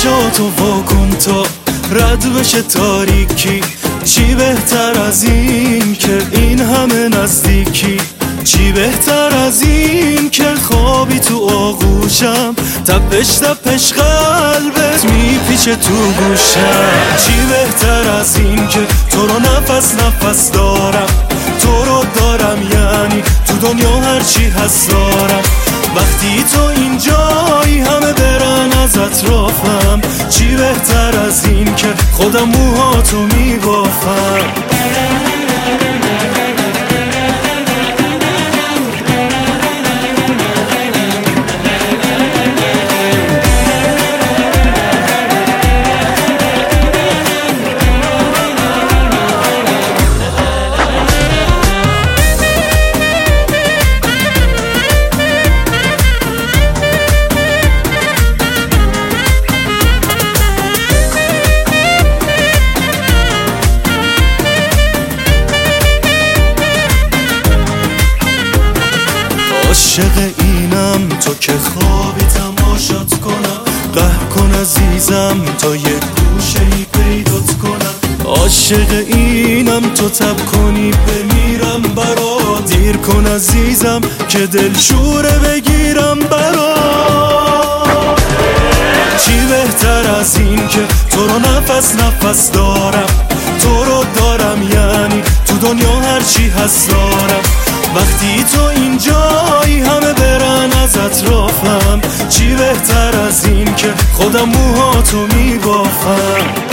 چشاتو واکن تا رد بشه تاریکی. چی بهتر از این که این همه نزدیکی؟ چی بهتر از این که خوابی تو آغوشم، تپش تپش قلبت میپیچه تو گوشم. چی بهتر از این که تو رو نفس نفس دارم، تو رو دارم یعنی تو دنیا هرچی هست دارم. وقتی تو اینجایی همه برن از اطرافم، چی بهتر از این که خودم موهاتو میبافم. عاشق اینم تو که خوابی تماشات کنم، قهر کن عزیزم تا یه گوشه‌ای پیدات کنم. عاشق اینم تو تب کنی بمیرم برات، دیر کن عزیزم که دلشوره بگیرم برات. چی بهتر از این که تو رو نفس نفس دارم، تو رو دارم یعنی تو دنیا هرچی هست دارم. وقتی تو اینجایی همه برن از اطرافم، چی بهتر از این که خودم موهاتو میبافم.